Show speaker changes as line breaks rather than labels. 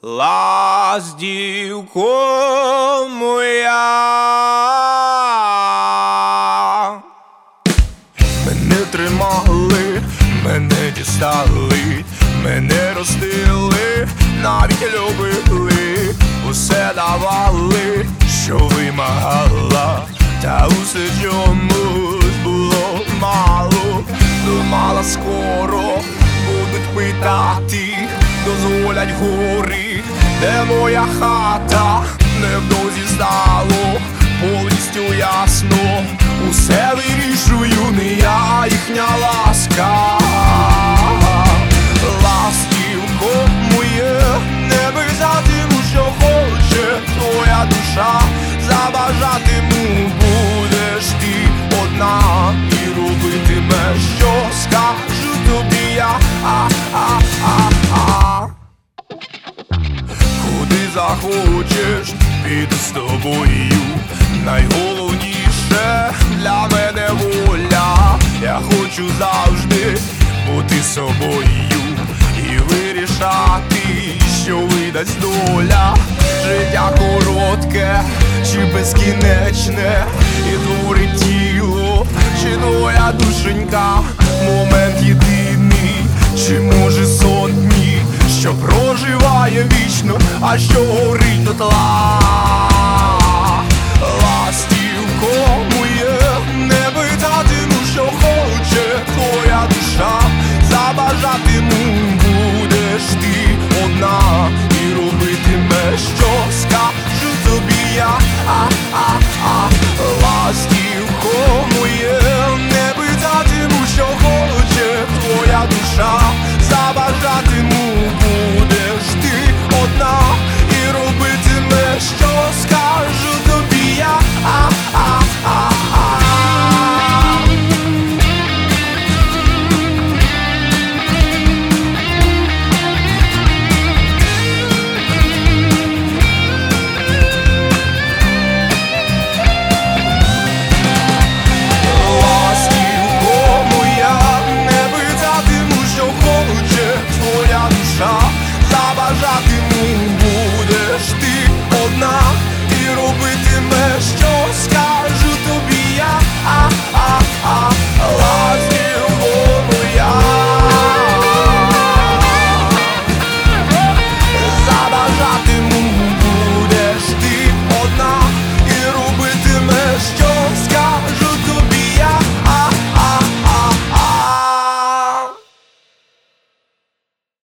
ластівко моя. Мене тримали, мене дістали, мене ростили, навіть любили, усе давали, що вимагала, та усе чомусь було мало. Думала, скоро будуть питати, дозволять гори, де моя хата. Невдовзі стало повністю ясно, усе вирішую не я, їхня ласка. Ластівко моє, не взятиму, що хоче твоя душа, забажатиму будеш ти одна, і робитиме, що скажу тобі я. Куди захочеш, піду з тобою. Найголовніше для мене воля. Я хочу завжди бути собою і вирішати, що видасть доля. Життя коротке чи безкінечне, і творить тіло, чи твоя душенька. Момент єдиний, чи може сотні, що проживає вічно, а що горить дотла. Ластівко моє, не питатиму, що хоче твоя душа, забажатиму будеш ти одна, і робитиме, що скажу тобі я. Ластівко моє, не питатиму, що хоче твоя душа, забажатиму будеш ти одна, і робитиме, що скажу тобі я. Ластівко моя, не питатиму, що хоче твоя душа, забажатиму будеш ти одна, і робитиме, що скажу.